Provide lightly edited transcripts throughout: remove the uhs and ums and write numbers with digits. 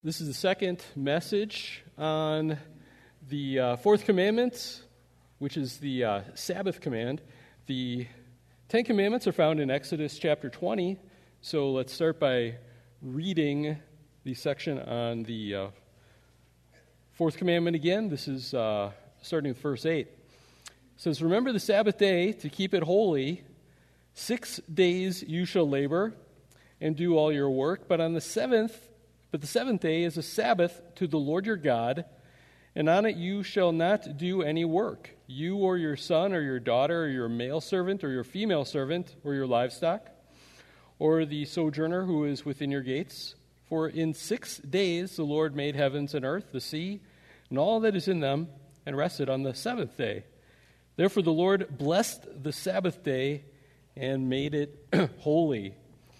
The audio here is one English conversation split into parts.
This is the second message on the fourth commandment, which is the Sabbath command. The Ten Commandments are found in Exodus chapter 20, so let's start by reading the section on the fourth commandment again. This is starting with verse 8. It says, "Remember the Sabbath day to keep it holy. 6 days you shall labor and do all your work, but the seventh day is a Sabbath to the Lord your God, and on it you shall not do any work, you or your son or your daughter or your male servant or your female servant or your livestock, or the sojourner who is within your gates. For in 6 days the Lord made heavens and earth, the sea, and all that is in them, and rested on the seventh day. Therefore the Lord blessed the Sabbath day and made it holy."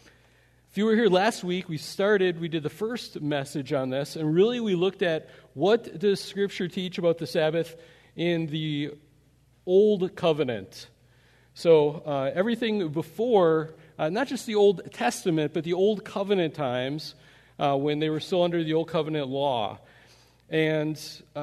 If you were here last week, we did the first message on this, and really we looked at what does Scripture teach about the Sabbath in the Old Covenant. So everything before, not just the Old Testament, but the Old Covenant times when they were still under the Old Covenant law. And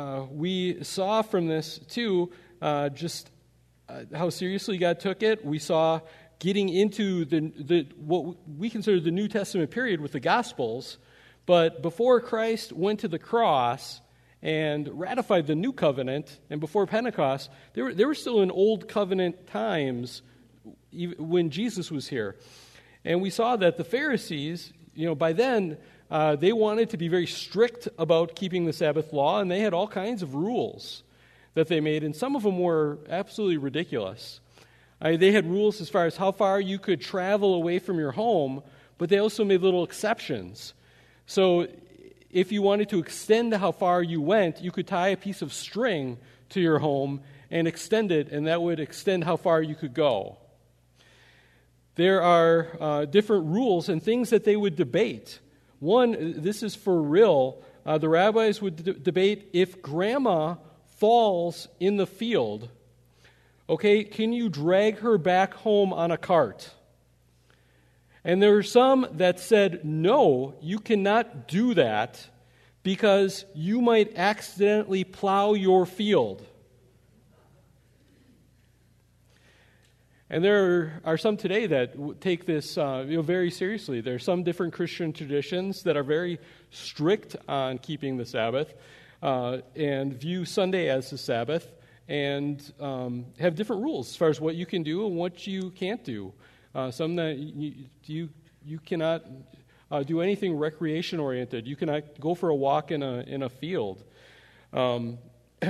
we saw from this, too, just how seriously God took it. We saw getting into the what we consider the New Testament period with the Gospels, but before Christ went to the cross and ratified the New Covenant, and before Pentecost, they were still in Old Covenant times when Jesus was here. And we saw that the Pharisees, by then, they wanted to be very strict about keeping the Sabbath law, and they had all kinds of rules that they made, and some of them were absolutely ridiculous. They had rules as far as how far you could travel away from your home, but they also made little exceptions. So if you wanted to extend how far you went, you could tie a piece of string to your home and extend it, and that would extend how far you could go. There are different rules and things that they would debate. One, this is for real, the rabbis would debate if grandma falls in the field, okay, can you drag her back home on a cart? And there were some that said, no, you cannot do that because you might accidentally plow your field. And there are some today that take this very seriously. There are some different Christian traditions that are very strict on keeping the Sabbath and view Sunday as the Sabbath, and have different rules as far as what you can do and what you can't do. Some that you cannot do anything recreation-oriented. You cannot go for a walk in a field. One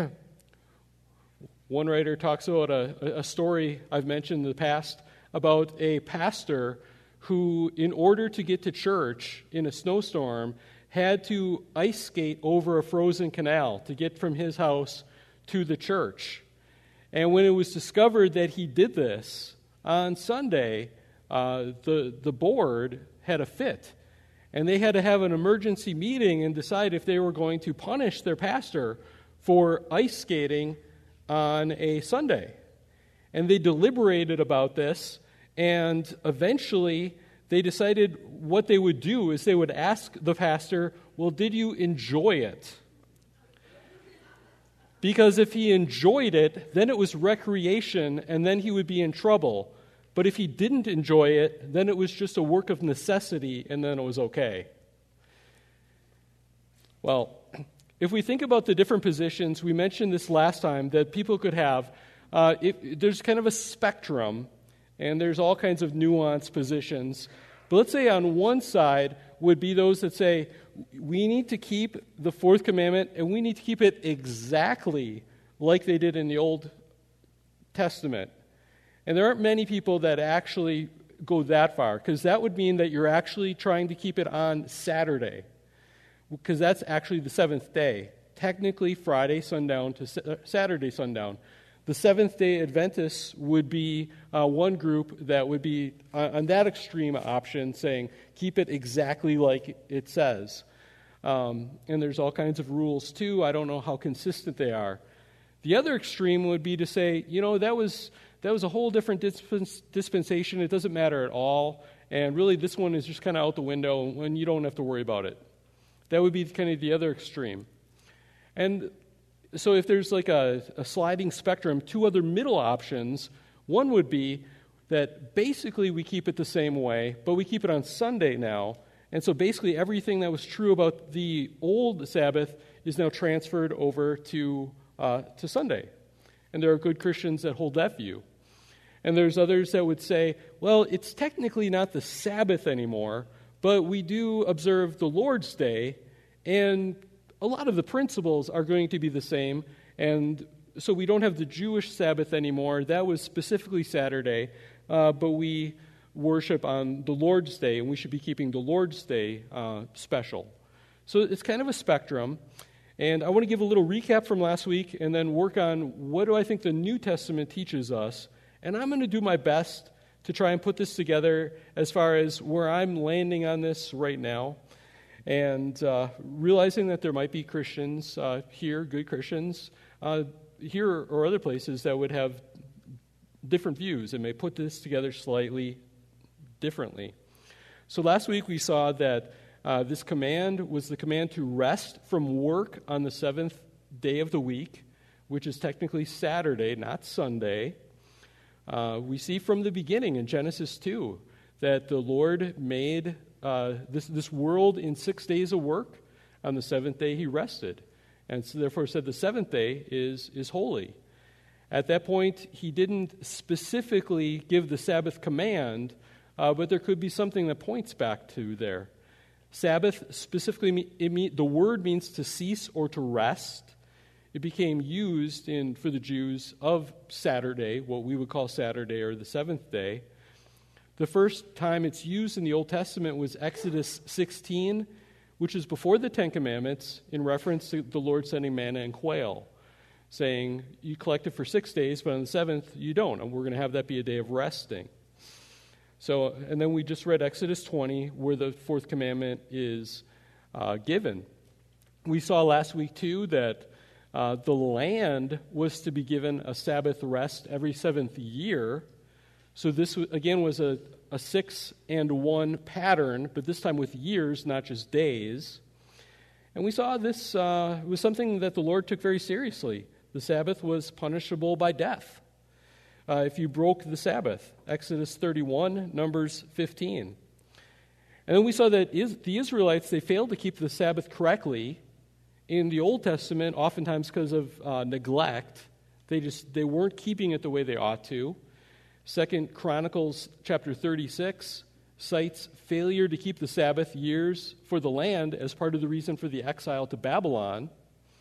writer talks about a story I've mentioned in the past about a pastor who, in order to get to church in a snowstorm, had to ice skate over a frozen canal to get from his house to the church. And when it was discovered that he did this on Sunday, the board had a fit. And they had to have an emergency meeting and decide if they were going to punish their pastor for ice skating on a Sunday. And they deliberated about this, and eventually they decided what they would do is they would ask the pastor, well, did you enjoy it? Because if he enjoyed it, then it was recreation, and then he would be in trouble. But if he didn't enjoy it, then it was just a work of necessity, and then it was okay. Well, if we think about the different positions, we mentioned this last time, that people could have, there's kind of a spectrum, and there's all kinds of nuanced positions. But let's say on one side would be those that say, we need to keep the fourth commandment, and we need to keep it exactly like they did in the Old Testament. And there aren't many people that actually go that far, because that would mean that you're actually trying to keep it on Saturday, because that's actually the seventh day. Technically, Friday sundown to Saturday sundown. The Seventh-day Adventists would be one group that would be on that extreme option, saying, keep it exactly like it says. And there's all kinds of rules, too. I don't know how consistent they are. The other extreme would be to say, that was a whole different dispensation. It doesn't matter at all. And really, this one is just kind of out the window, and you don't have to worry about it. That would be kind of the other extreme. And so if there's like a sliding spectrum, two other middle options, one would be that basically we keep it the same way, but we keep it on Sunday now. And so basically everything that was true about the old Sabbath is now transferred over to Sunday. And there are good Christians that hold that view. And there's others that would say, well, it's technically not the Sabbath anymore, but we do observe the Lord's Day, and a lot of the principles are going to be the same, and so we don't have the Jewish Sabbath anymore. That was specifically Saturday, but we worship on the Lord's Day, and we should be keeping the Lord's Day special. So it's kind of a spectrum, and I want to give a little recap from last week and then work on what do I think the New Testament teaches us, and I'm going to do my best to try and put this together as far as where I'm landing on this right now. And realizing that there might be Christians here, good Christians, here or other places that would have different views and may put this together slightly differently. So last week we saw that this command was the command to rest from work on the seventh day of the week, which is technically Saturday, not Sunday. We see from the beginning in Genesis 2 that the Lord made this world in 6 days of work. On the seventh day he rested, and so therefore said the seventh day is holy. At that point, he didn't specifically give the Sabbath command, but there could be something that points back to there. Sabbath specifically, the word means to cease or to rest. It became used for the Jews of Saturday, what we would call Saturday or the seventh day. The first time it's used in the Old Testament was Exodus 16, which is before the Ten Commandments, in reference to the Lord sending manna and quail, saying, you collect it for 6 days, but on the seventh you don't, and we're going to have that be a day of resting. So, and then we just read Exodus 20, where the fourth commandment is given. We saw last week, too, that the land was to be given a Sabbath rest every seventh year. So this, again, was a 6-and-1 pattern, but this time with years, not just days. And we saw this was something that the Lord took very seriously. The Sabbath was punishable by death if you broke the Sabbath. Exodus 31, Numbers 15. And then we saw that the Israelites, they failed to keep the Sabbath correctly. In the Old Testament, oftentimes because of neglect, they weren't keeping it the way they ought to. 2 Chronicles chapter 36 cites failure to keep the Sabbath years for the land as part of the reason for the exile to Babylon.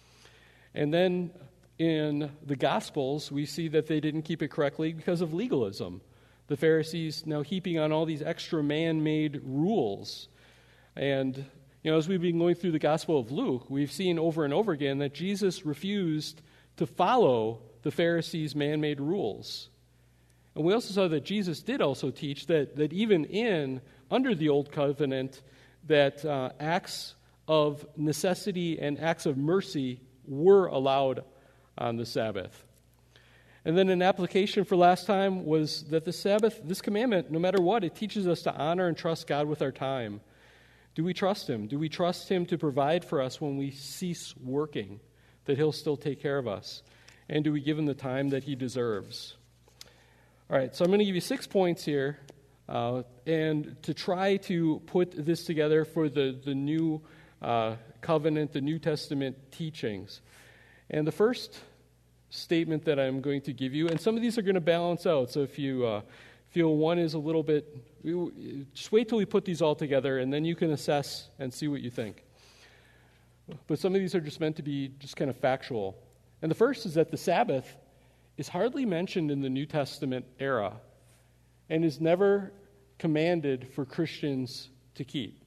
And then in the Gospels, we see that they didn't keep it correctly because of legalism. The Pharisees now heaping on all these extra man-made rules. And as we've been going through the Gospel of Luke, we've seen over and over again that Jesus refused to follow the Pharisees' man-made rules. And we also saw that Jesus did also teach that even under the Old Covenant, that acts of necessity and acts of mercy were allowed on the Sabbath. And then an application for last time was that the Sabbath, this commandment, no matter what, it teaches us to honor and trust God with our time. Do we trust Him? Do we trust Him to provide for us when we cease working, that He'll still take care of us? And do we give Him the time that He deserves? All right, so I'm going to give you 6 points here, and to try to put this together for the new covenant, the New Testament teachings. And the first statement that I'm going to give you, and some of these are going to balance out, so if you feel one is a little bit, just wait till we put these all together, and then you can assess and see what you think. But some of these are just meant to be just kind of factual. And the first is that the Sabbath is hardly mentioned in the New Testament era and is never commanded for Christians to keep.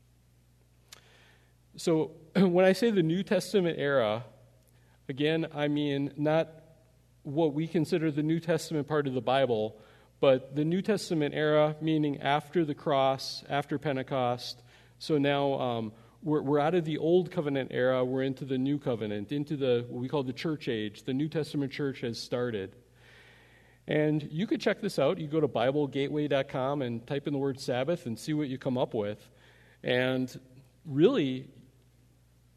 So when I say the New Testament era, again, I mean not what we consider the New Testament part of the Bible, but the New Testament era, meaning after the cross, after Pentecost. So now we're out of the Old Covenant era, we're into the New Covenant, into what we call the church age. The New Testament church has started. And you could check this out. You go to BibleGateway.com and type in the word Sabbath and see what you come up with. And really,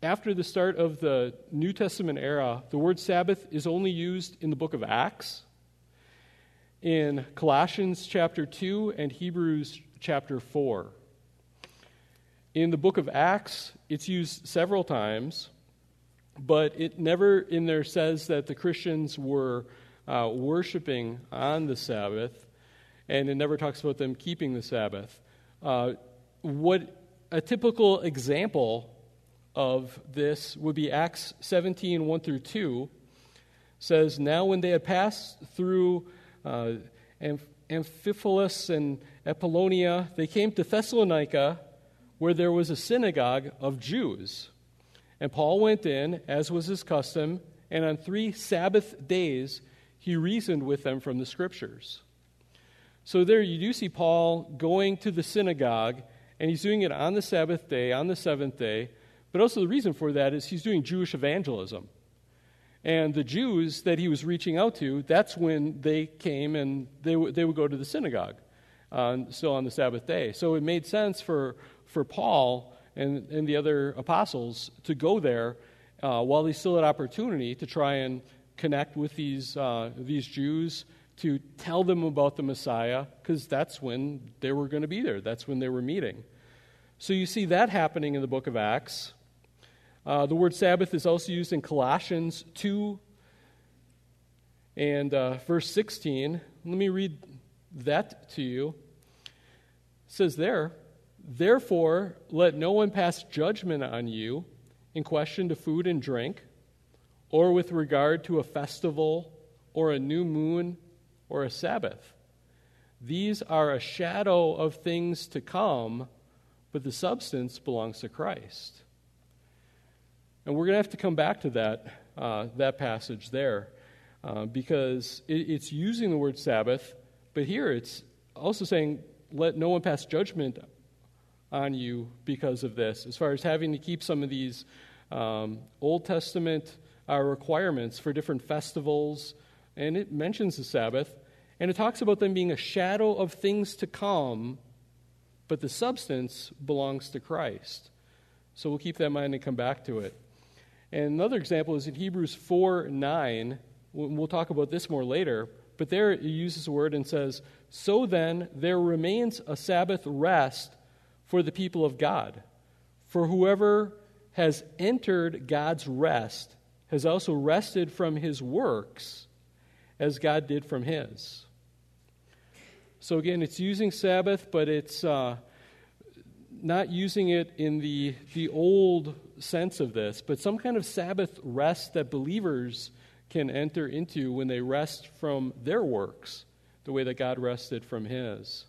after the start of the New Testament era, the word Sabbath is only used in the book of Acts, in Colossians chapter 2, and Hebrews chapter 4. In the book of Acts, it's used several times, but it never in there says that the Christians were worshiping on the Sabbath, and it never talks about them keeping the Sabbath. What a typical example of this would be Acts 17, 1 through 2, says, "Now when they had passed through Amphipolis and Apollonia, they came to Thessalonica, where there was a synagogue of Jews. And Paul went in, as was his custom, and on 3 Sabbath days he reasoned with them from the Scriptures." So there you do see Paul going to the synagogue, and he's doing it on the Sabbath day, on the 7th day. But also the reason for that is he's doing Jewish evangelism. And the Jews that he was reaching out to, that's when they came and they would go to the synagogue, still on the Sabbath day. So it made sense for Paul and the other apostles to go there while they still had opportunity to try and connect with these Jews, to tell them about the Messiah, because that's when they were going to be there. That's when they were meeting. So you see that happening in the book of Acts. The word Sabbath is also used in Colossians 2 and verse 16. Let me read that to you. It says there, "Therefore, let no one pass judgment on you in question to food and drink, or with regard to a festival, or a new moon, or a Sabbath. These are a shadow of things to come, but the substance belongs to Christ." And we're going to have to come back to that passage there, because it's using the word Sabbath, but here it's also saying, let no one pass judgment on you because of this, as far as having to keep some of these Old Testament requirements for different festivals. And it mentions the Sabbath, and it talks about them being a shadow of things to come, but the substance belongs to Christ. So we'll keep that in mind and come back to it. And another example is in Hebrews 4:9. We'll talk about this more later, but there it uses a word and says, "So then there remains a Sabbath rest for the people of God. For whoever has entered God's rest has also rested from his works, as God did from his." So again, it's using Sabbath, but it's not using it in the old sense of this, but some kind of Sabbath rest that believers can enter into when they rest from their works, the way that God rested from his.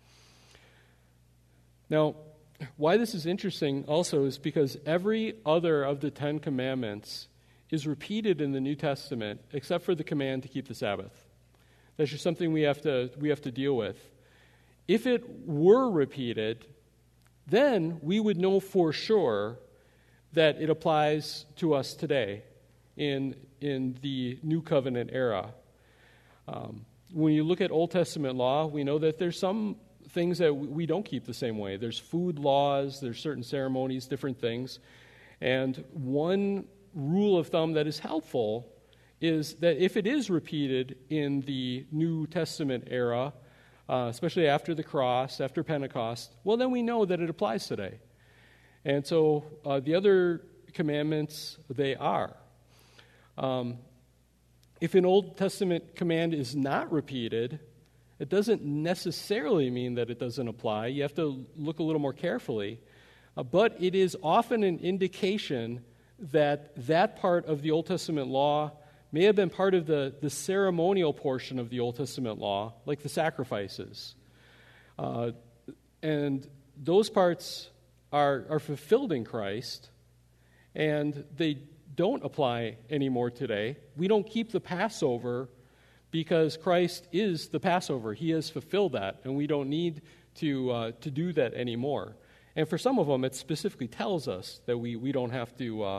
Now, why this is interesting also is because every other of the 10 commandments is repeated in the New Testament, except for the command to keep the Sabbath. That's just something we have to deal with. If it were repeated, then we would know for sure that it applies to us today in the New Covenant era. When you look at Old Testament law, we know that there's some things that we don't keep the same way. There's food laws, there's certain ceremonies, different things. And one rule of thumb that is helpful is that if it is repeated in the New Testament era, especially after the cross, after Pentecost, well, then we know that it applies today. And so the other commandments, they are. If an Old Testament command is not repeated, it doesn't necessarily mean that it doesn't apply. You have to look a little more carefully. But it is often an indication that that part of the Old Testament law may have been part of the ceremonial portion of the Old Testament law, like the sacrifices. And those parts are fulfilled in Christ, and they don't apply anymore today. We don't keep the Passover because Christ is the Passover. He has fulfilled that, and we don't need to do that anymore. And for some of them, it specifically tells us that we don't have to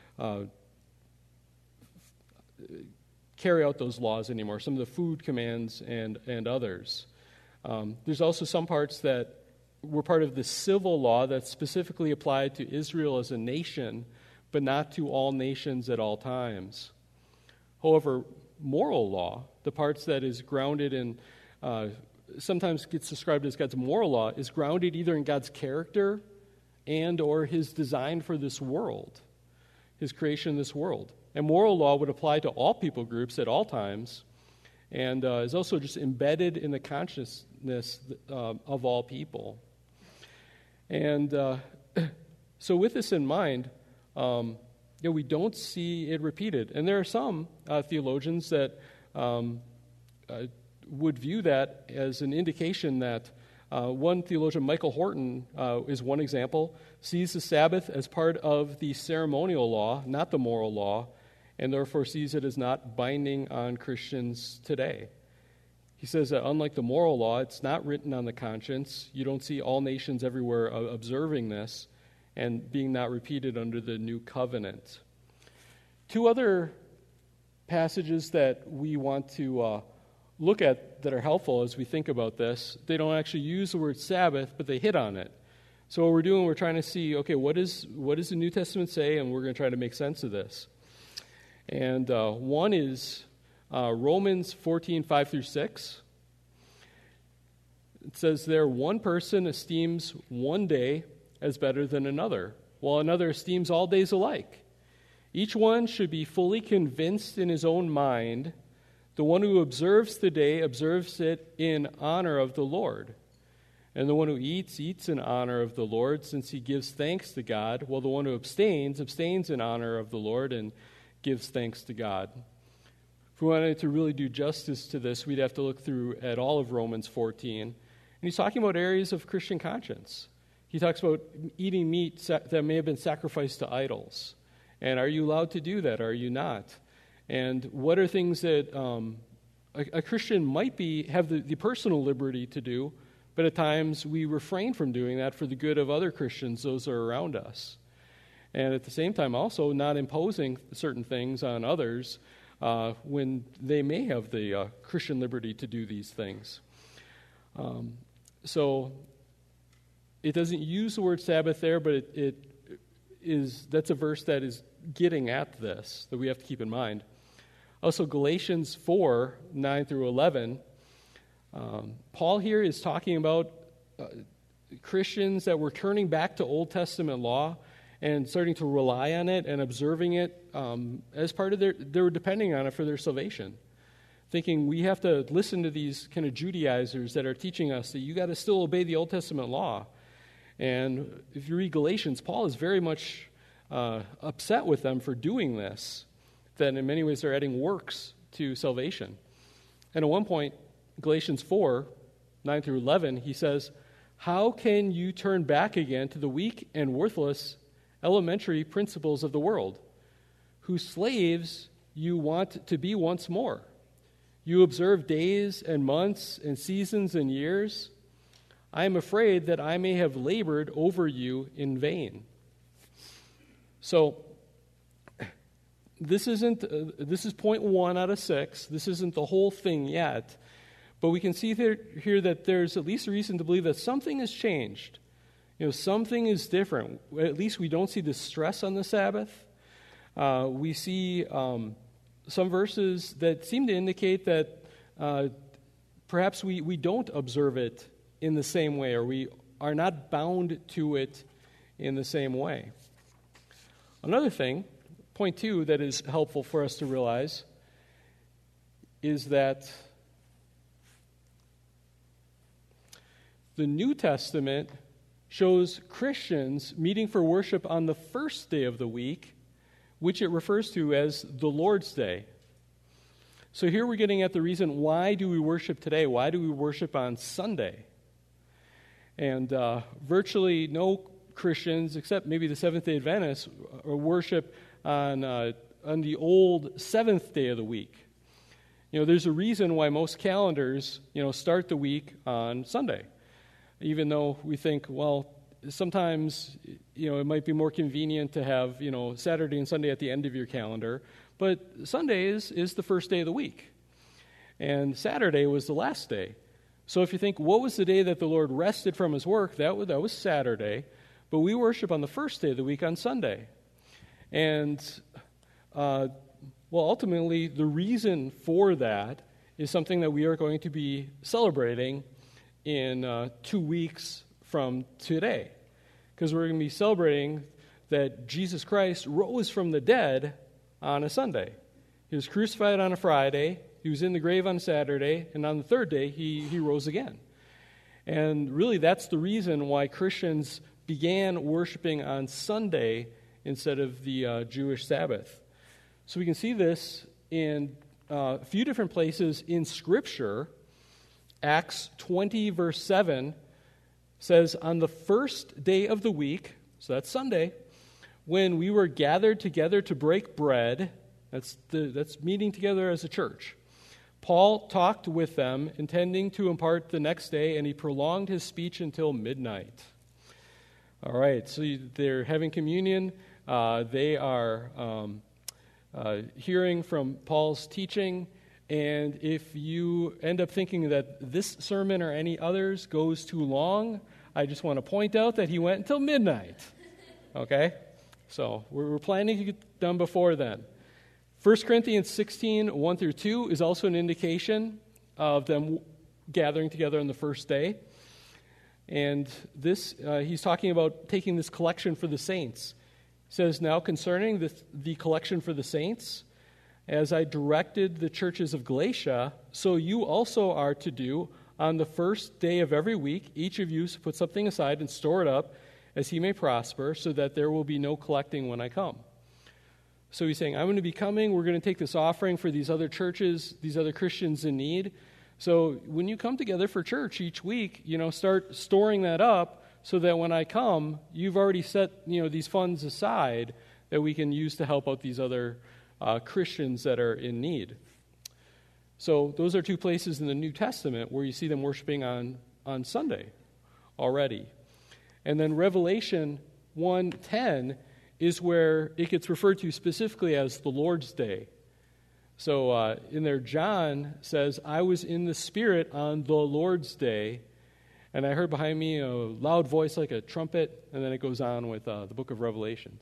carry out those laws anymore, some of the food commands and others. There's also some parts that were part of the civil law that specifically applied to Israel as a nation, but not to all nations at all times. However, moral law, the parts that is grounded in, sometimes gets described as God's moral law, is grounded either in God's character and or his design for this world, his creation in this world. And moral law would apply to all people groups at all times, and is also just embedded in the consciousness of all people. And so with this in mind, we don't see it repeated. And there are some theologians that would view that as an indication that one theologian, Michael Horton, is one example, sees the Sabbath as part of the ceremonial law, not the moral law, and therefore sees it as not binding on Christians today. He says that unlike the moral law, it's not written on the conscience. You don't see all nations everywhere observing this and being not repeated under the new covenant. Two other passages that we want to look at that are helpful as we think about this. They don't actually use the word Sabbath, but they hit on it. So what we're doing, we're trying to see, okay, what does the New Testament say, and we're going to try to make sense of this. And one is Romans 14, 5 through 6. It says there, one person esteems one day as better than another, while another esteems all days alike. Each one should be fully convinced in his own mind. The one who observes the day observes it in honor of the Lord. And the one who eats in honor of the Lord, since he gives thanks to God, while the one who abstains in honor of the Lord and gives thanks to God. If we wanted to really do justice to this, we'd have to look through at all of Romans 14. And he's talking about areas of Christian conscience. He talks about eating meat that may have been sacrificed to idols. And are you allowed to do that? Are you not? And what are things that a Christian might have the personal liberty to do, but at times we refrain from doing that for the good of other Christians, those that are around us. And at the same time also not imposing certain things on others when they may have the Christian liberty to do these things. So it doesn't use the word Sabbath there, but that's a verse that is getting at this, that we have to keep in mind. Also, Galatians 4, 9 through 11, Paul here is talking about Christians that were turning back to Old Testament law and starting to rely on it and observing it as part of they were depending on it for their salvation. Thinking we have to listen to these kind of Judaizers that are teaching us that you got to still obey the Old Testament law. And if you read Galatians, Paul is very much upset with them for doing this, that in many ways they're adding works to salvation. And at one point, Galatians 4, 9 through 11, he says, "How can you turn back again to the weak and worthless elementary principles of the world, whose slaves you want to be once more? You observe days and months and seasons and years. I am afraid that I may have labored over you in vain." So, this is point 1 out of 6. This isn't the whole thing yet. But we can see here that there's at least a reason to believe that something has changed. Something is different. At least we don't see the stress on the Sabbath. We see some verses that seem to indicate that perhaps we don't observe it in the same way, or we are not bound to it in the same way. Another thing, point 2, that is helpful for us to realize is that the New Testament shows Christians meeting for worship on the first day of the week, which it refers to as the Lord's Day. So here we're getting at the reason, why do we worship today? Why do we worship on Sunday? And virtually no Christians, except maybe the Seventh-day Adventists, worship on the old seventh day of the week. There's a reason why most calendars, start the week on Sunday. Even though we think, well, sometimes, it might be more convenient to have, Saturday and Sunday at the end of your calendar. But Sunday is the first day of the week. And Saturday was the last day. So if you think, what was the day that the Lord rested from his work? That was Saturday. But we worship on the first day of the week on Sunday. And, ultimately, the reason for that is something that we are going to be celebrating in 2 weeks from today. Because we're going to be celebrating that Jesus Christ rose from the dead on a Sunday. He was crucified on a Friday, he was in the grave on Saturday, and on the third day, he rose again. And really, that's the reason why Christians began worshiping on Sunday instead of the Jewish Sabbath. So we can see this in a few different places in Scripture. Acts 20, verse 7 says, "On the first day of the week," so that's Sunday, "when we were gathered together to break bread," that's meeting together as a church, "Paul talked with them, intending to impart the next day, and he prolonged his speech until midnight." All right, so they're having communion. They are hearing from Paul's teaching. And if you end up thinking that this sermon or any others goes too long, I just want to point out that he went until midnight. Okay? So we're planning to get done before then. 1 Corinthians 16, 1 through 2 is also an indication of them gathering together on the first day. And this, he's talking about taking this collection for the saints. He says, "Now concerning the collection for the saints, as I directed the churches of Galatia, so you also are to do. On the first day of every week, each of you put something aside and store it up as he may prosper, so that there will be no collecting when I come." So he's saying, I'm going to be coming. We're going to take this offering for these other churches, these other Christians in need. So when you come together for church each week, start storing that up so that when I come, you've already set, these funds aside that we can use to help out these other Christians that are in need. So those are two places in the New Testament where you see them worshiping on Sunday already. And then Revelation 1:10 is where it gets referred to specifically as the Lord's Day. So in there, John says, "I was in the Spirit on the Lord's Day, and I heard behind me a loud voice like a trumpet," and then it goes on with the book of Revelation.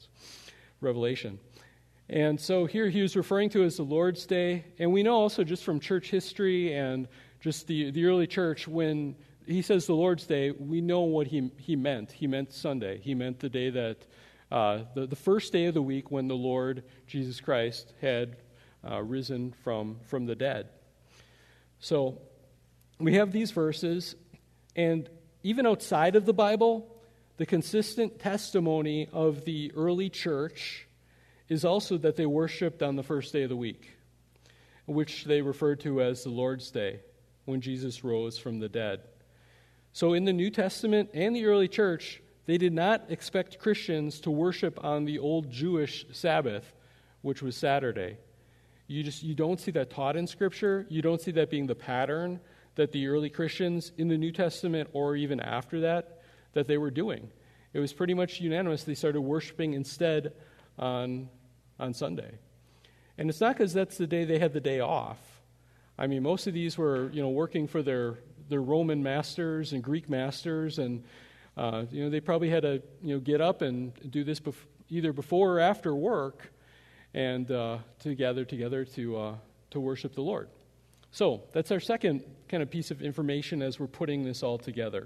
And so here he was referring to as the Lord's Day. And we know also just from church history and just the early church, when he says the Lord's Day, we know what he meant. He meant Sunday. He meant the day that, the first day of the week when the Lord Jesus Christ had risen from the dead. So we have these verses, and even outside of the Bible, the consistent testimony of the early church is also that they worshiped on the first day of the week, which they referred to as the Lord's Day, when Jesus rose from the dead. So in the New Testament and the early church, they did not expect Christians to worship on the old Jewish Sabbath, which was Saturday. You don't see that taught in Scripture. You don't see that being the pattern that the early Christians in the New Testament or even after that they were doing. It was pretty much unanimous. They started worshiping instead on Sunday. And it's not because that's the day they had the day off. I mean, most of these were, working for their Roman masters and Greek masters, and, they probably had to, get up and do this either before or after work and to gather together to worship the Lord. So that's our second kind of piece of information as we're putting this all together.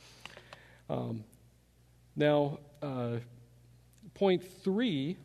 Now, point 3,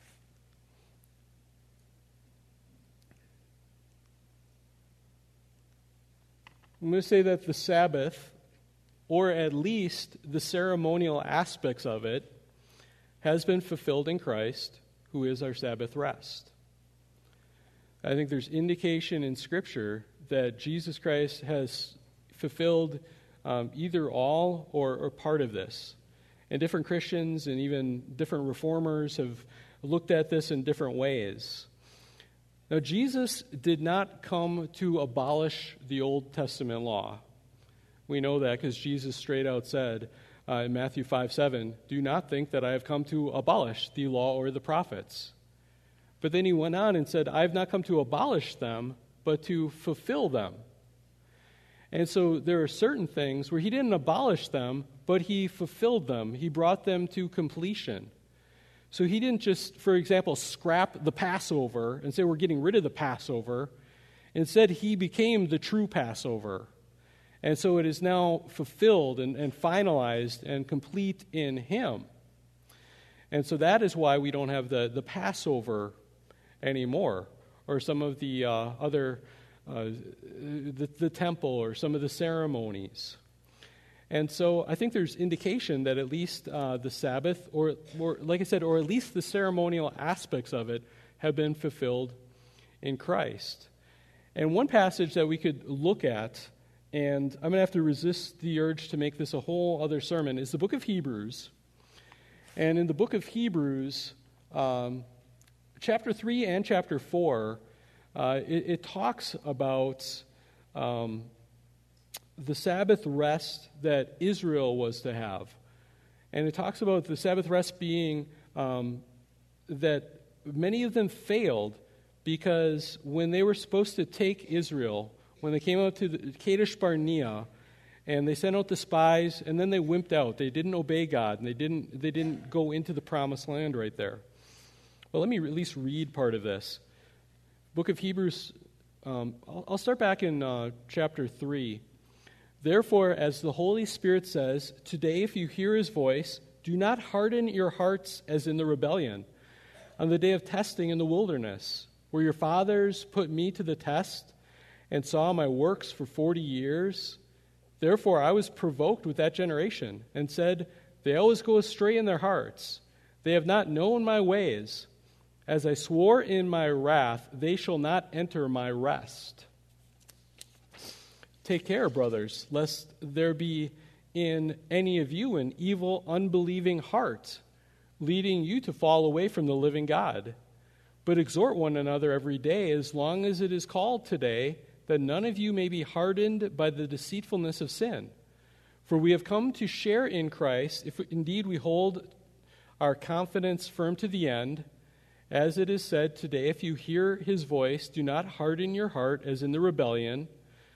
I'm going to say that the Sabbath, or at least the ceremonial aspects of it, has been fulfilled in Christ, who is our Sabbath rest. I think there's indication in Scripture that Jesus Christ has fulfilled either all or part of this. And different Christians and even different reformers have looked at this in different ways. Now, Jesus did not come to abolish the Old Testament law. We know that because Jesus straight out said in Matthew 5:7, "Do not think that I have come to abolish the law or the prophets." But then he went on and said, "I have not come to abolish them, but to fulfill them." And so there are certain things where he didn't abolish them, but he fulfilled them. He brought them to completion. So he didn't just, for example, scrap the Passover and say we're getting rid of the Passover. Instead, he became the true Passover. And so it is now fulfilled and finalized and complete in him. And so that is why we don't have the Passover anymore, or some of the other, the temple, or some of the ceremonies. And so I think there's indication that at least the Sabbath, or like I said, or at least the ceremonial aspects of it have been fulfilled in Christ. And one passage that we could look at, and I'm going to have to resist the urge to make this a whole other sermon, is the book of Hebrews. And in the book of Hebrews, chapter 3 and chapter 4, it talks about the Sabbath rest that Israel was to have. And it talks about the Sabbath rest being that many of them failed because when they were supposed to take Israel, when they came out to the Kadesh Barnea, and they sent out the spies, and then they wimped out. They didn't obey God, and they didn't go into the promised land right there. Well, let me at least read part of this. Book of Hebrews, I'll start back in chapter 3. Therefore, as the Holy Spirit says, today if you hear his voice, do not harden your hearts as in the rebellion, on the day of testing in the wilderness, where your fathers put me to the test and saw my works for 40 years. Therefore I was provoked with that generation, and said, they always go astray in their hearts. They have not known my ways. As I swore in my wrath, they shall not enter my rest. Take care, brothers, lest there be in any of you an evil, unbelieving heart, leading you to fall away from the living God. But exhort one another every day, as long as it is called today, that none of you may be hardened by the deceitfulness of sin. For we have come to share in Christ, if indeed we hold our confidence firm to the end. As it is said today, if you hear his voice, do not harden your heart as in the rebellion.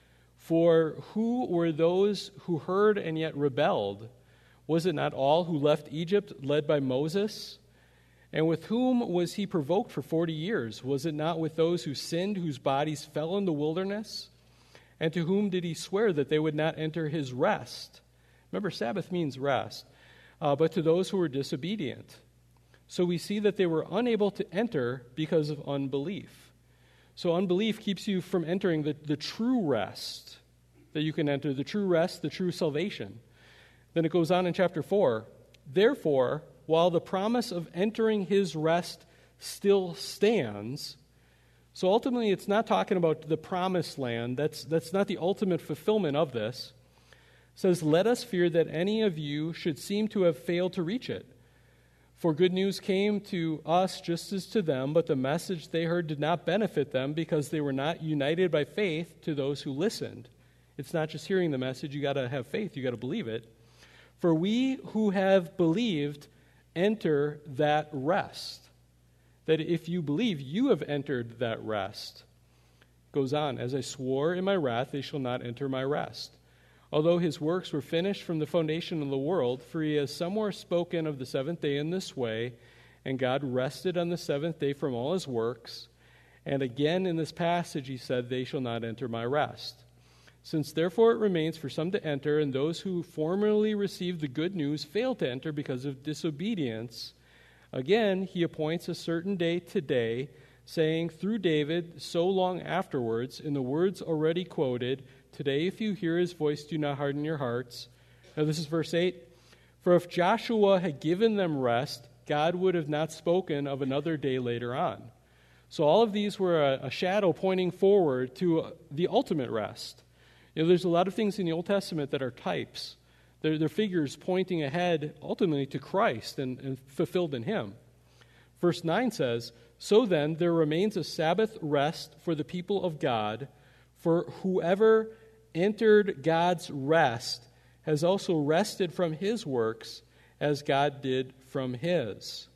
For who were those who heard and yet rebelled? Was it not all who left Egypt, led by Moses? And with whom was he provoked for 40 years? Was it not with those who sinned, whose bodies fell in the wilderness? And to whom did he swear that they would not enter his rest? Remember, Sabbath means rest. But to those who were disobedient. So we see that they were unable to enter because of unbelief. So unbelief keeps you from entering the true rest that you can enter, the true rest, the true salvation. Then it goes on in chapter 4. Therefore, while the promise of entering his rest still stands, so ultimately it's not talking about the promised land. That's not the ultimate fulfillment of this. It says, let us fear that any of you should seem to have failed to reach it. For good news came to us just as to them, but the message they heard did not benefit them because they were not united by faith to those who listened. It's not just hearing the message. You got to have faith. You got to believe it. For we who have believed enter that rest. That if you believe, you have entered that rest. Goes on, as I swore in my wrath, they shall not enter my rest. Although his works were finished from the foundation of the world, for he has somewhere spoken of the seventh day in this way, and God rested on the seventh day from all his works. And again in this passage he said, they shall not enter my rest. Since therefore it remains for some to enter, and those who formerly received the good news failed to enter because of disobedience, again he appoints a certain day today, saying through David so long afterwards, in the words already quoted, today if you hear his voice, do not harden your hearts. Now this is verse 8. For if Joshua had given them rest, God would have not spoken of another day later on. So all of these were a shadow pointing forward to the ultimate rest. You know, there's a lot of things in the Old Testament that are types. They're figures pointing ahead ultimately to Christ and fulfilled in him. Verse 9 says, so then there remains a Sabbath rest for the people of God, for whoever entered God's rest has also rested from his works as God did from his.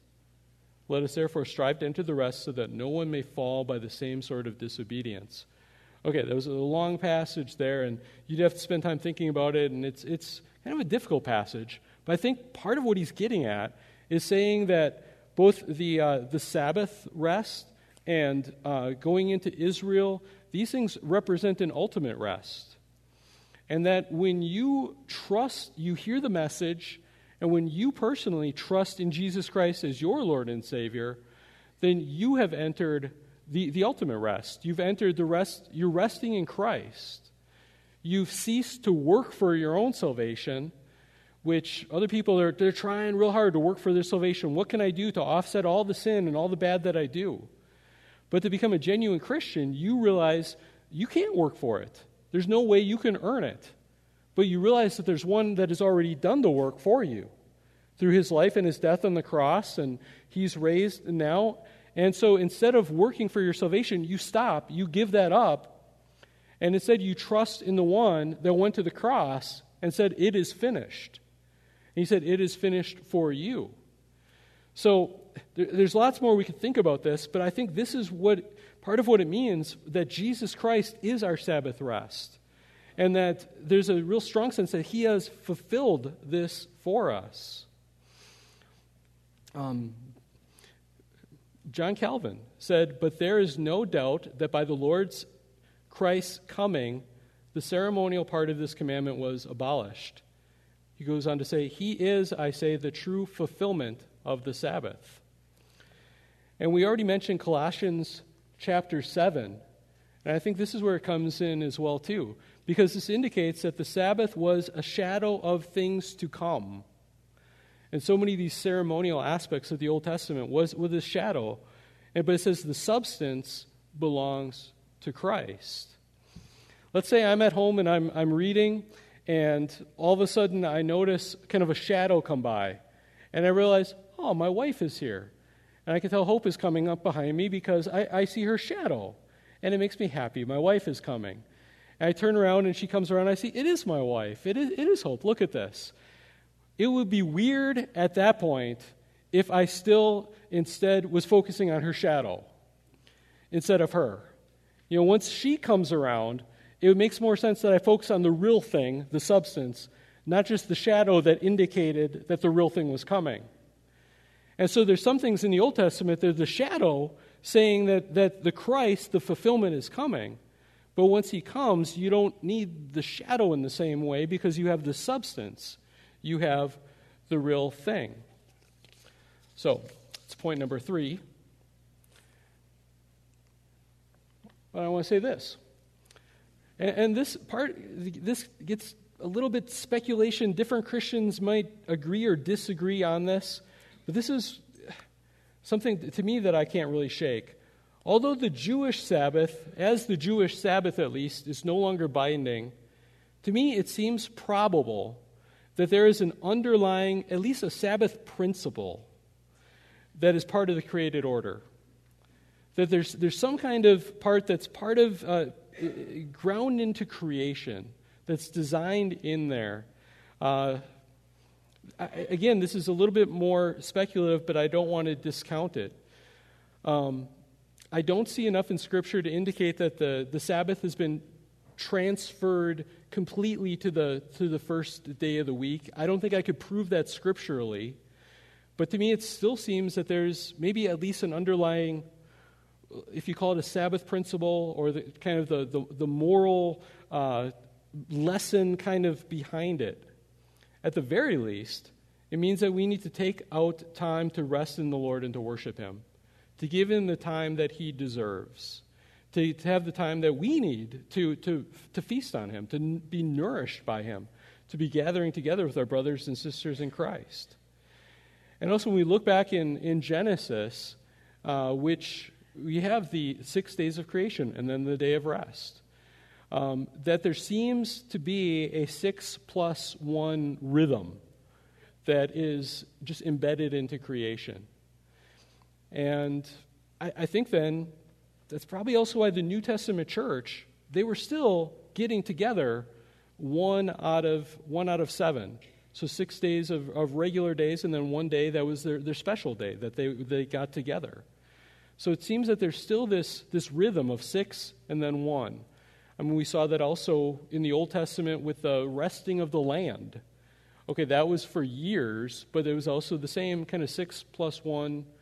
Let us therefore strive to enter the rest so that no one may fall by the same sort of disobedience. Okay, there was a long passage there, and you'd have to spend time thinking about it, and it's kind of a difficult passage. But I think part of what he's getting at is saying that both the Sabbath rest and going into Israel, these things represent an ultimate rest. And that when you trust, you hear the message, and when you personally trust in Jesus Christ as your Lord and Savior, then you have entered the ultimate rest. You've entered the rest, you're resting in Christ. You've ceased to work for your own salvation, which other people they're trying real hard to work for their salvation. What can I do to offset all the sin and all the bad that I do? But to become a genuine Christian, you realize you can't work for it. There's no way you can earn it. But you realize that there's one that has already done the work for you through his life and his death on the cross, and he's raised now. And so instead of working for your salvation, you stop, you give that up, and instead you trust in the one that went to the cross and said, "It is finished." And he said, "It is finished for you." So there's lots more we could think about this, but I think this is part of what it means that Jesus Christ is our Sabbath rest, and that there's a real strong sense that he has fulfilled this for us. John Calvin said, "But there is no doubt that by the Lord's Christ's coming, the ceremonial part of this commandment was abolished." He goes on to say, "He is, I say, the true fulfillment of the Sabbath." And we already mentioned Colossians chapter 7, and I think this is where it comes in as well too, because this indicates that the Sabbath was a shadow of things to come. And so many of these ceremonial aspects of the Old Testament was with a shadow, but it says the substance belongs to Christ. Let's say I'm at home and I'm reading, and all of a sudden I notice kind of a shadow come by, and I realize, oh, my wife is here. And I can tell Hope is coming up behind me because I see her shadow, and it makes me happy. My wife is coming. And I turn around, and she comes around, and I see, it is my wife. It is Hope. Look at this. It would be weird at that point if I still instead was focusing on her shadow instead of her. Once she comes around, it makes more sense that I focus on the real thing, the substance, not just the shadow that indicated that the real thing was coming. And so there's some things in the Old Testament, there's the shadow saying that the Christ, the fulfillment is coming. But once he comes, you don't need the shadow in the same way because you have the substance. You have the real thing. So, that's point number 3. But I want to say this. And this gets a little bit speculation. Different Christians might agree or disagree on this. But this is something to me that I can't really shake. Although the Jewish Sabbath, as the Jewish Sabbath at least, is no longer binding, to me it seems probable that there is an underlying, at least a Sabbath principle, that is part of the created order. That there's some kind of part that's part of, ground into creation, that's designed in there. Again, this is a little bit more speculative, but I don't want to discount it. I don't see enough in Scripture to indicate that the Sabbath has been transferred completely to the first day of the week. I don't think I could prove that scripturally. But to me, it still seems that there's maybe at least an underlying, if you call it a Sabbath principle, or the kind of the moral lesson kind of behind it. At the very least, it means that we need to take out time to rest in the Lord and to worship him, to give him the time that he deserves, to have the time that we need to feast on him, to be nourished by him, to be gathering together with our brothers and sisters in Christ. And also when we look back in Genesis, which we have the 6 days of creation and then the day of rest, that there seems to be a 6+1 rhythm that is just embedded into creation. And I think then that's probably also why the New Testament church, they were still getting together one out of 7. So 6 days of regular days, and then one day that was their special day that they got together. So it seems that there's still this rhythm of 6 and then 1. I mean, we saw that also in the Old Testament with the resting of the land. Okay, that was for years, but it was also the same kind of 6+1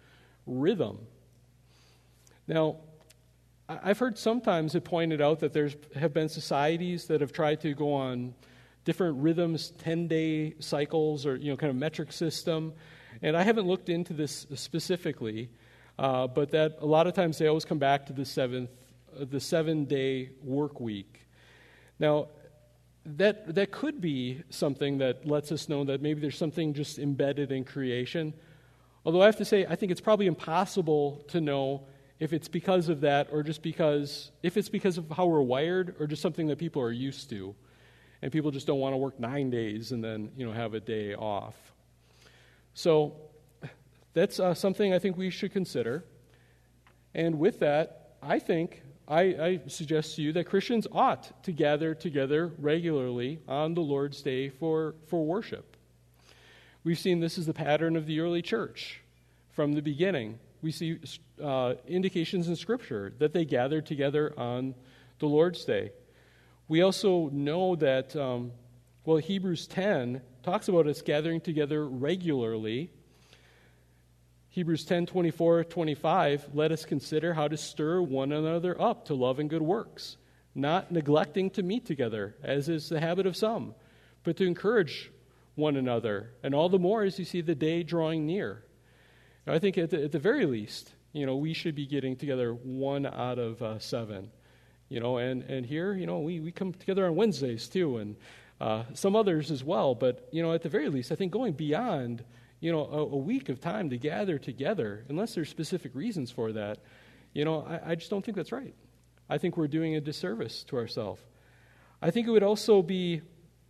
rhythm. Now, I've heard sometimes it pointed out that there have been societies that have tried to go on different rhythms, 10-day cycles, or kind of metric system. And I haven't looked into this specifically, but that a lot of times they always come back to the 7-day work week. Now, that could be something that lets us know that maybe there's something just embedded in creation. Although I have to say, I think it's probably impossible to know if it's because of that or just if it's because of how we're wired or just something that people are used to. And people just don't want to work 9 days and then, have a day off. So that's something I think we should consider. And with that, I think I suggest to you that Christians ought to gather together regularly on the Lord's Day for worship. We've seen this is the pattern of the early church from the beginning. We see indications in Scripture that they gathered together on the Lord's Day. We also know that, Hebrews 10 talks about us gathering together regularly. Hebrews 10:24-25, let us consider how to stir one another up to love and good works, not neglecting to meet together, as is the habit of some, but to encourage one another, and all the more as you see the day drawing near. I think at the very least, we should be getting together 1 out of 7. And here, we come together on Wednesdays too, and some others as well. But, at the very least, I think going beyond, a week of time to gather together, unless there's specific reasons for that, I just don't think that's right. I think we're doing a disservice to ourselves. I think it would also be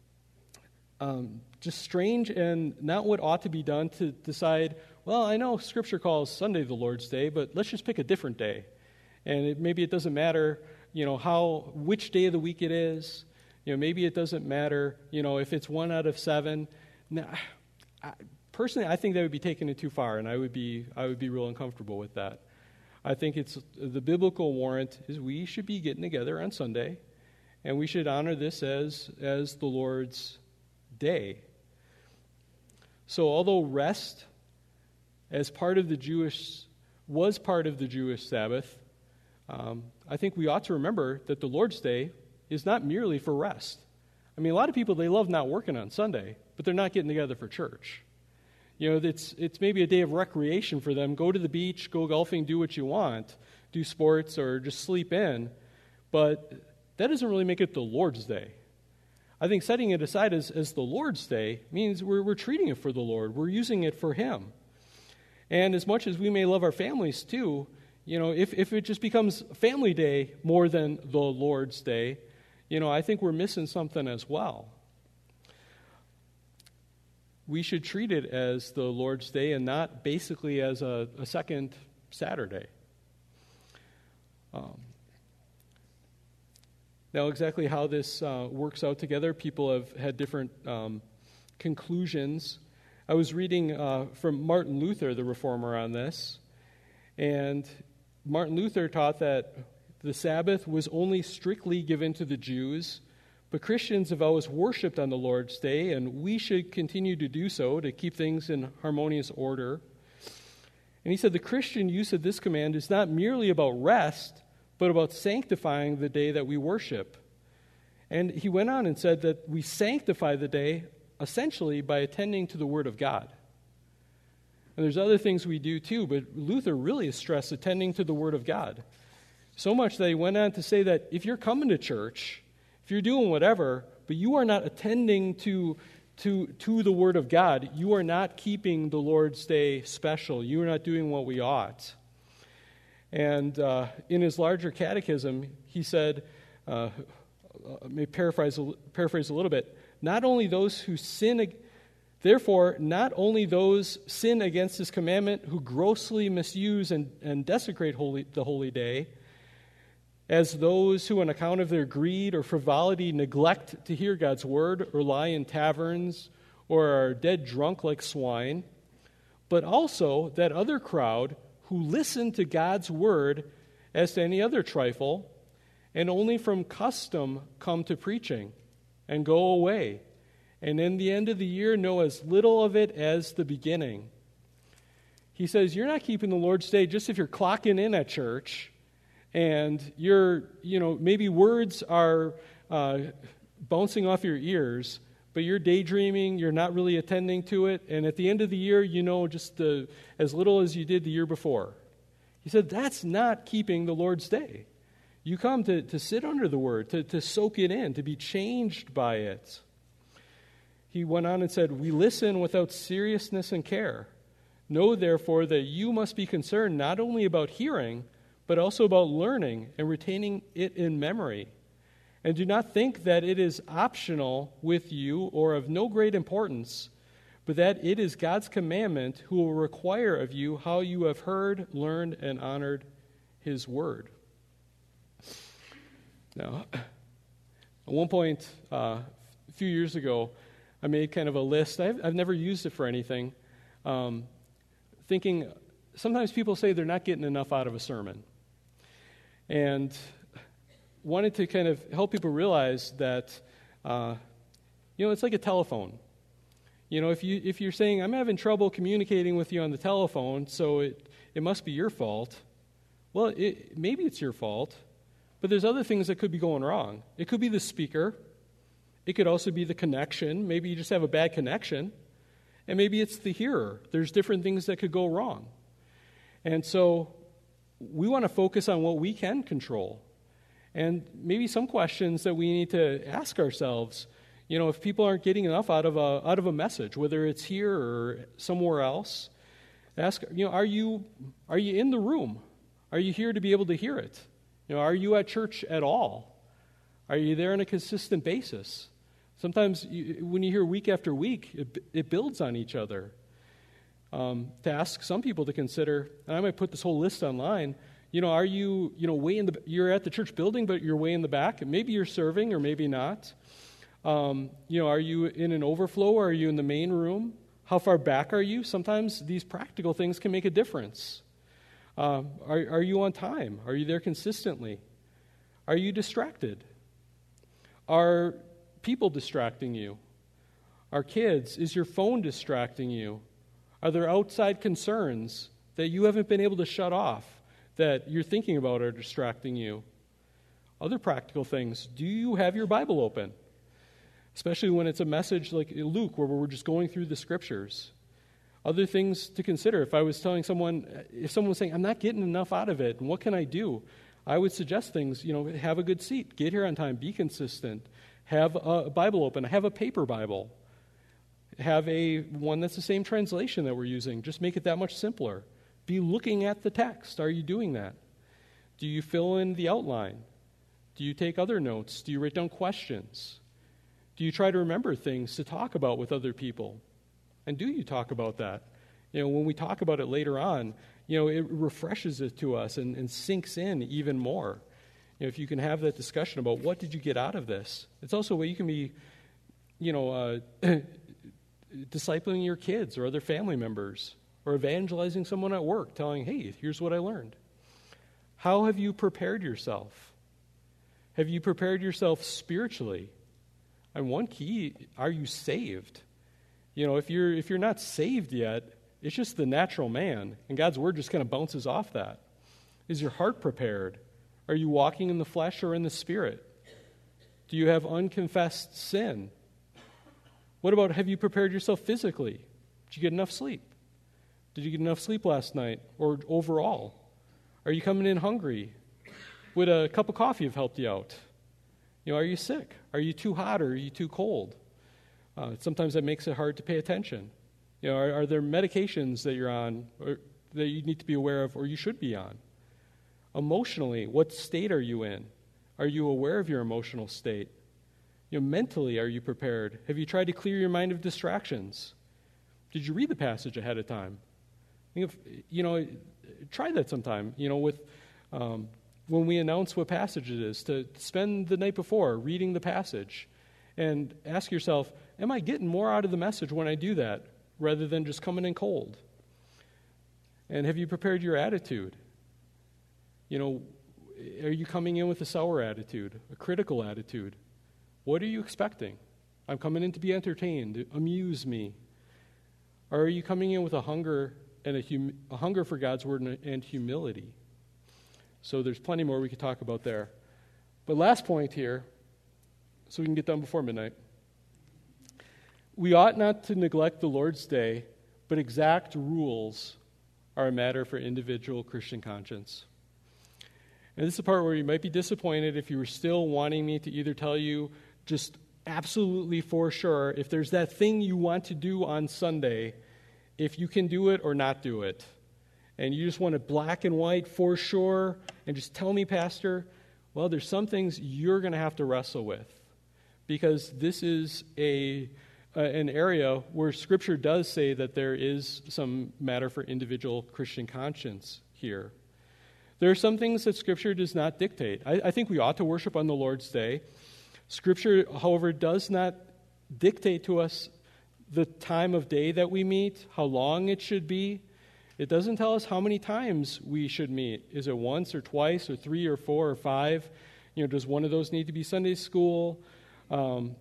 just strange and not what ought to be done to decide, well, I know Scripture calls Sunday the Lord's Day, but let's just pick a different day. And maybe it doesn't matter which day of the week it is. Maybe it doesn't matter, if it's 1 out of 7. Now, personally, I think that would be taking it too far, and I would be real uncomfortable with that. I think it's the biblical warrant is we should be getting together on Sunday, and we should honor this as the Lord's day. So, although rest was part of the Jewish Sabbath, I think we ought to remember that the Lord's Day is not merely for rest. I mean, a lot of people, they love not working on Sunday, but they're not getting together for church. It's maybe a day of recreation for them. Go to the beach, go golfing, do what you want, do sports, or just sleep in. But that doesn't really make it the Lord's Day. I think setting it aside as the Lord's Day means we're treating it for the Lord. We're using it for Him. And as much as we may love our families too, if it just becomes family day more than the Lord's Day, I think we're missing something as well. We should treat it as the Lord's Day and not basically as a second Saturday. Now, exactly how this works out together, people have had different conclusions. I was reading from Martin Luther, the reformer, on this, and Martin Luther taught that the Sabbath was only strictly given to the Jews, but Christians have always worshipped on the Lord's Day, and we should continue to do so to keep things in harmonious order. And he said the Christian use of this command is not merely about rest, but about sanctifying the day that we worship. And he went on and said that we sanctify the day essentially by attending to the Word of God. And there's other things we do too, but Luther really stressed attending to the Word of God. So much that he went on to say that if you're coming to church, if you're doing whatever, but you are not attending to the Word of God, you are not keeping the Lord's Day special. You are not doing what we ought. And in his larger catechism, he said, may paraphrase a little bit, Therefore, not only those sin against this commandment who grossly misuse and desecrate the holy day, as those who on account of their greed or frivolity neglect to hear God's word or lie in taverns or are dead drunk like swine, but also that other crowd who listen to God's word as to any other trifle and only from custom come to preaching and go away, and in the end of the year know as little of it as the beginning. he says, you're not keeping the Lord's Day just if you're clocking in at church and you're, maybe words are bouncing off your ears, but you're daydreaming, you're not really attending to it, and at the end of the year, just as little as you did the year before. He said, that's not keeping the Lord's Day. You come to sit under the Word, to soak it in, to be changed by it. He went on and said, we listen without seriousness and care. Know, therefore, that you must be concerned not only about hearing, but also about learning and retaining it in memory. And do not think that it is optional with you or of no great importance, but that it is God's commandment who will require of you how you have heard, learned, and honored His Word. Now, at one point, a few years ago, I made kind of a list. I've never used it for anything, thinking sometimes people say they're not getting enough out of a sermon. And wanted to kind of help people realize that, it's like a telephone. If you're saying, I'm having trouble communicating with you on the telephone, so it must be your fault. Well, maybe it's your fault, but there's other things that could be going wrong. It could be the speaker. It could also be the connection. Maybe you just have a bad connection. And maybe it's the hearer. There's different things that could go wrong. And so we want to focus on what we can control. And maybe some questions that we need to ask ourselves, if people aren't getting enough out of a message, whether it's here or somewhere else, ask, are you in the room? Are you here to be able to hear it? Are you at church at all? Are you there on a consistent basis? Sometimes when you hear week after week, it builds on each other. To ask some people to consider, and I might put this whole list online, are you, way in you're at the church building, but you're way in the back? Maybe you're serving or maybe not. Are you in an overflow or are you in the main room? How far back are you? Sometimes these practical things can make a difference. Are you on time? Are you there consistently? Are you distracted? Are people distracting you? Are kids? Is your phone distracting you? Are there outside concerns that you haven't been able to shut off that you're thinking about are distracting you? Other practical things. Do you have your Bible open? Especially when it's a message like Luke where we're just going through the scriptures. Other things to consider. If someone was saying, I'm not getting enough out of it, and what can I do? I would suggest things, have a good seat, get here on time, be consistent, have a Bible open, have a paper Bible, have one that's the same translation that we're using, just make it that much simpler. Be looking at the text. Are you doing that? Do you fill in the outline? Do you take other notes? Do you write down questions? Do you try to remember things to talk about with other people? And do you talk about that? When we talk about it later on, it refreshes it to us and sinks in even more. If you can have that discussion about what did you get out of this. It's also a way you can be, discipling your kids or other family members or evangelizing someone at work, telling, hey, here's what I learned. How have you prepared yourself? Have you prepared yourself spiritually? And one key, are you saved? If you're not saved yet, it's just the natural man, and God's word just kind of bounces off that. Is your heart prepared? Are you walking in the flesh or in the spirit? Do you have unconfessed sin? What about, have you prepared yourself physically? Did you get enough sleep? Did you get enough sleep last night or overall? Are you coming in hungry? Would a cup of coffee have helped you out? Are you sick? Are you too hot or are you too cold? Sometimes that makes it hard to pay attention. Are there medications that you're on or that you need to be aware of or you should be on? Emotionally, what state are you in? Are you aware of your emotional state? Mentally, are you prepared? Have you tried to clear your mind of distractions? Did you read the passage ahead of time? Try that sometime, with when we announce what passage it is, to spend the night before reading the passage and ask yourself, am I getting more out of the message when I do that rather than just coming in cold? And have you prepared your attitude? Are you coming in with a sour attitude, a critical attitude? What are you expecting? I'm coming in to be entertained, amuse me. Or are you coming in with a hunger and a hunger for God's word and humility. So there's plenty more we could talk about there. But last point here, so we can get done before midnight. We ought not to neglect the Lord's Day, but exact rules are a matter for individual Christian conscience. And this is the part where you might be disappointed if you were still wanting me to either tell you just absolutely for sure, if there's that thing you want to do on Sunday, if you can do it or not do it. And you just want it black and white for sure, and just tell me, Pastor, well, there's some things you're going to have to wrestle with. Because this is an area where Scripture does say that there is some matter for individual Christian conscience here. There are some things that Scripture does not dictate. I think we ought to worship on the Lord's Day. Scripture, however, does not dictate to us the time of day that we meet, how long it should be. It doesn't tell us how many times we should meet. Is it once or twice or 3 or 4 or 5? Does one of those need to be Sunday school? And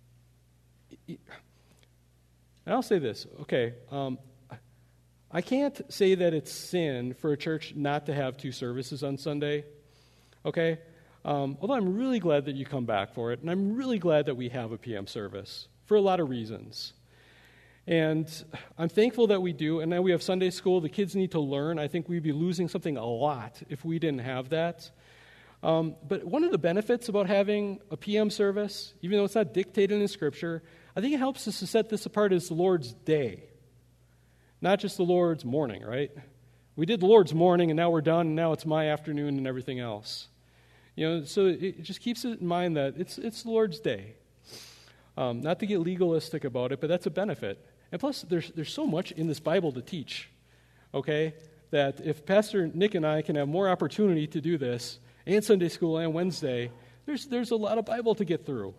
I'll say this, okay, I can't say that it's sin for a church not to have 2 services on Sunday, okay? Although I'm really glad that you come back for it, and I'm really glad that we have a PM service for a lot of reasons. And I'm thankful that we do, and now we have Sunday school. The kids need to learn. I think we'd be losing something a lot if we didn't have that. But one of the benefits about having a PM service, even though it's not dictated in Scripture, I think it helps us to set this apart as the Lord's Day, not just the Lord's morning, right? We did the Lord's morning, and now we're done, and now it's my afternoon and everything else. So it just keeps it in mind that it's the Lord's Day. Not to get legalistic about it, but that's a benefit. And plus, there's so much in this Bible to teach, okay, that if Pastor Nick and I can have more opportunity to do this, and Sunday school and Wednesday, there's a lot of Bible to get through.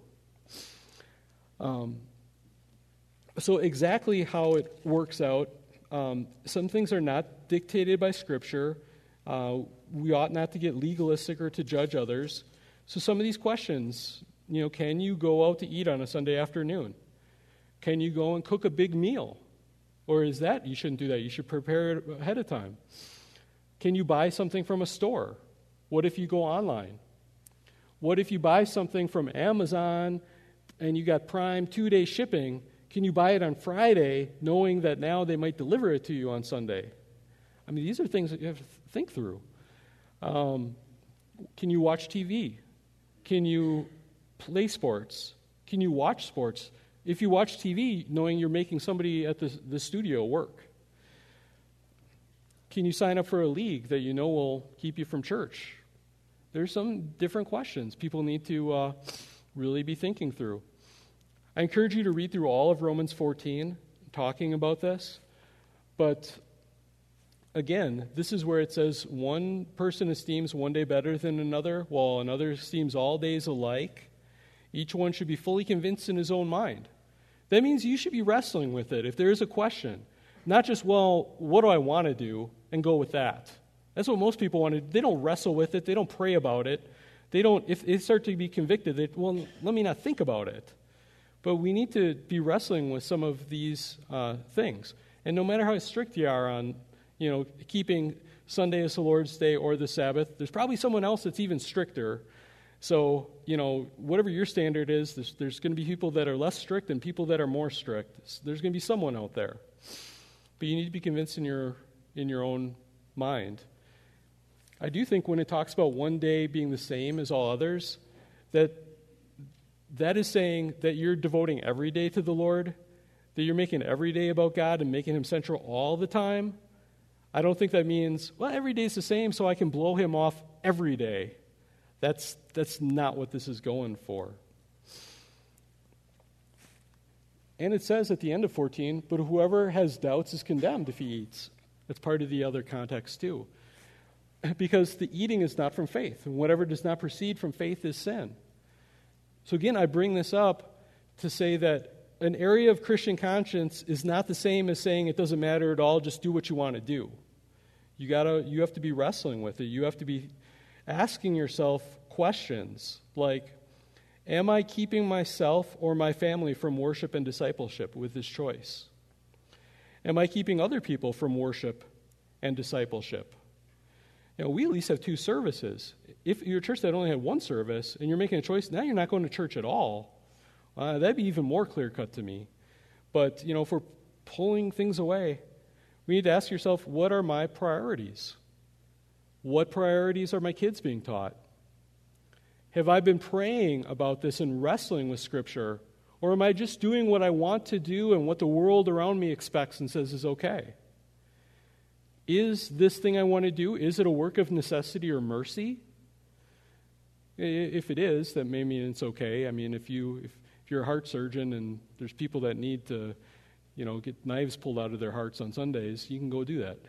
So exactly how it works out, some things are not dictated by Scripture. We ought not to get legalistic or to judge others. So some of these questions, can you go out to eat on a Sunday afternoon? Can you go and cook a big meal? Or is that, you shouldn't do that, you should prepare it ahead of time. Can you buy something from a store? What if you go online? What if you buy something from Amazon and you got Prime 2-day shipping? Can you buy it on Friday knowing that now they might deliver it to you on Sunday? I mean, these are things that you have to think through. Can you watch TV? Can you play sports? Can you watch sports? If you watch TV, knowing you're making somebody at the studio work. Can you sign up for a league that you know will keep you from church? There's some different questions people need to really be thinking through. I encourage you to read through all of Romans 14, talking about this. But again, this is where it says one person esteems one day better than another, while another esteems all days alike. Each one should be fully convinced in his own mind. That means you should be wrestling with it if there is a question. Not just, well, what do I want to do, and go with that. That's what most people want to do. They don't wrestle with it. They don't pray about it. They don't, if they start to be convicted, well, let me not think about it. But we need to be wrestling with some of these things. And no matter how strict you are on, keeping Sunday as the Lord's Day or the Sabbath, there's probably someone else that's even stricter. So, whatever your standard is, there's going to be people that are less strict and people that are more strict. There's going to be someone out there. But you need to be convinced in your own mind. I do think when it talks about one day being the same as all others, that is saying that you're devoting every day to the Lord, that you're making every day about God and making Him central all the time. I don't think that means, well, every day's the same, so I can blow Him off every day. That's not what this is going for. And it says at the end of 14, but whoever has doubts is condemned if he eats. That's part of the other context too. Because the eating is not from faith, and whatever does not proceed from faith is sin. So again, I bring this up to say that an area of Christian conscience is not the same as saying it doesn't matter at all, just do what you want to do. You have to be wrestling with it. You have to be asking yourself questions like, am I keeping myself or my family from worship and discipleship with this choice? Am I keeping other people from worship and discipleship? We at least have 2 services. If you're a church that only had 1 service and you're making a choice, now you're not going to church at all. That'd be even more clear-cut to me. But, if we're pulling things away, we need to ask yourself, what are my priorities? What priorities are my kids being taught? Have I been praying about this and wrestling with Scripture? Or am I just doing what I want to do and what the world around me expects and says is okay? Is this thing I want to do, is it a work of necessity or mercy? If it is, that may mean it's okay. I mean, if you're a heart surgeon and there's people that need to, get knives pulled out of their hearts on Sundays, you can go do that.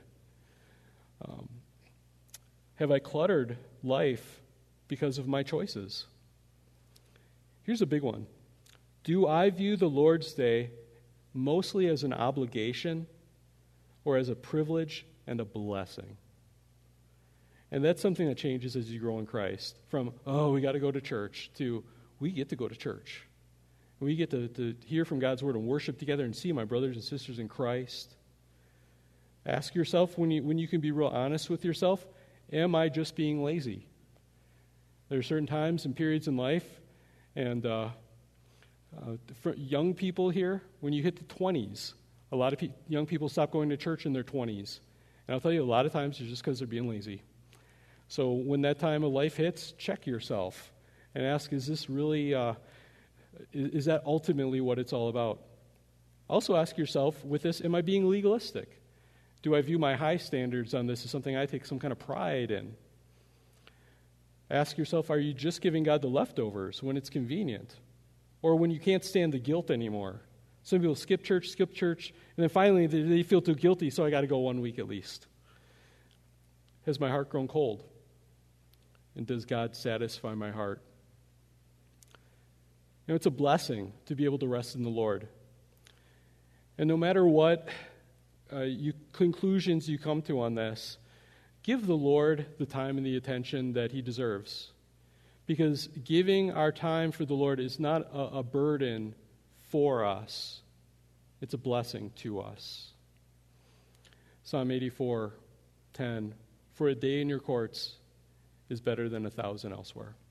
Have I cluttered life because of my choices? Here's a big one. Do I view the Lord's Day mostly as an obligation or as a privilege and a blessing? And that's something that changes as you grow in Christ. From, we got to go to church, to we get to go to church. We get to hear from God's Word and worship together and see my brothers and sisters in Christ. Ask yourself, when you can be real honest with yourself, am I just being lazy? There are certain times and periods in life, and for young people here, when you hit the 20s, a lot of young people stop going to church in their 20s. And I'll tell you, a lot of times it's just because they're being lazy. So when that time of life hits, check yourself and ask, is this really, is that ultimately what it's all about? Also ask yourself, with this, am I being legalistic? Do I view my high standards on this as something I take some kind of pride in? Ask yourself, are you just giving God the leftovers when it's convenient? Or when you can't stand the guilt anymore? Some people skip church, and then finally they feel too guilty, so I got to go 1 week at least. Has my heart grown cold? And does God satisfy my heart? It's a blessing to be able to rest in the Lord. And no matter what conclusions you come to on this, give the Lord the time and the attention that He deserves. Because giving our time for the Lord is not a burden for us. It's a blessing to us. Psalm 84:10, for a day in your courts is better than 1,000 elsewhere.